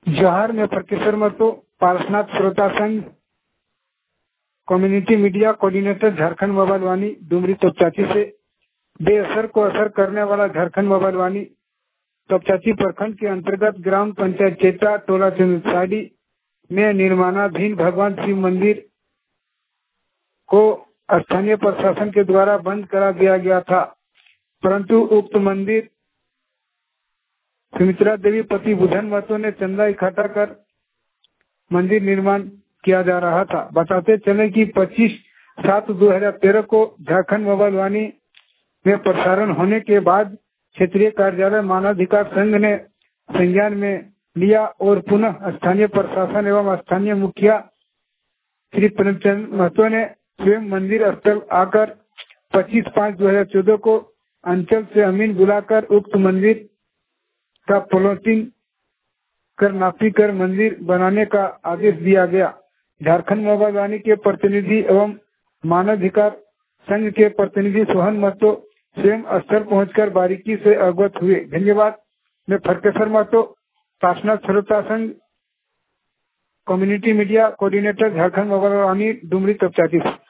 जोहार में फरकेश्वर महतो, पारसनाथ श्रोता संघ, community media coordinator Jharkhand mobile Vani Dumri Topchanchi से बेअसर को असर करने वाला झारखंड मोबाइल वाणी तोपचाची प्रखंड के अंतर्गत ग्राम पंचायत चेता टोला चंद्रसाडी में निर्माणाधीन भगवान शिव मंदिर को स्थानीय प्रशासन के द्वारा बंद करा दिया गया था, परंतु उक्त मंदिर सुमित्रा देवी पति बुधन महतो ने चंदा इकट्ठा कर मंदिर निर्माण किया जा रहा था। बताते चले कि 25/7/2013 को झारखंड मोबाइल वाणी में प्रसारण होने के बाद क्षेत्रीय कार्यालय मानवाधिकार संघ ने संज्ञान में लिया और पुनः स्थानीय प्रशासन एवं स्थानीय मुखिया श्री प्रेमचंद महतो ने स्वयं मंदिर स्थल आकर 25/5/2014 को अंचल से अमीन बुलाकर उक्त मंदिर का प्लॉटिंग कर नापी कर मंदिर बनाने का आदेश दिया गया। झारखंड मोबाइल वाणी के प्रतिनिधि एवं मानवाधिकार संघ के प्रतिनिधि सोहन महतो स्वयं स्थल पहुंचकर बारीकी से अवगत हुए। धन्यवाद। मैं फरकेश्वर महतो, पारसनाथ श्रोता संघ, community media coordinator, Jharkhand mobile Vani Dumri तोपचाची।